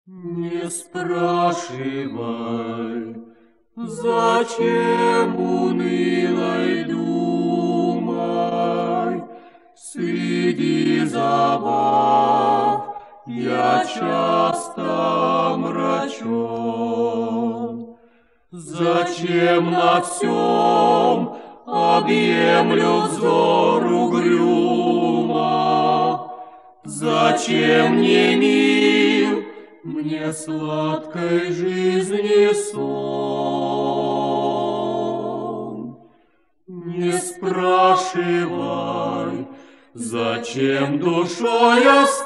Не спрашивай, зачем унылой думай, среди забав я часто омрачен. Зачем на всем объемлю взор угрюмо? Зачем не мил мне сладкой жизни сон? Не спрашивай, зачем душой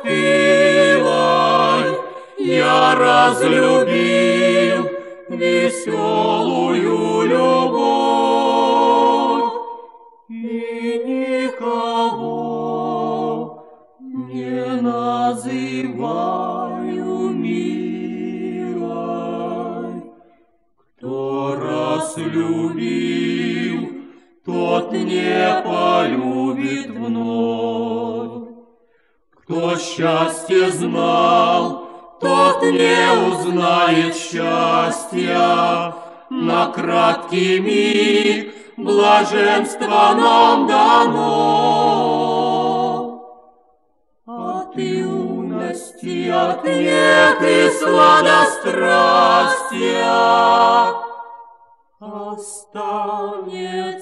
остылой я разлюбил веселую любовь и никого не называю милой. Кто раз любил, тот не полюбит вновь. Кто счастье знал, тот не узнает счастья. На краткий миг блаженство нам дано. От юности, от век и сладострастия останется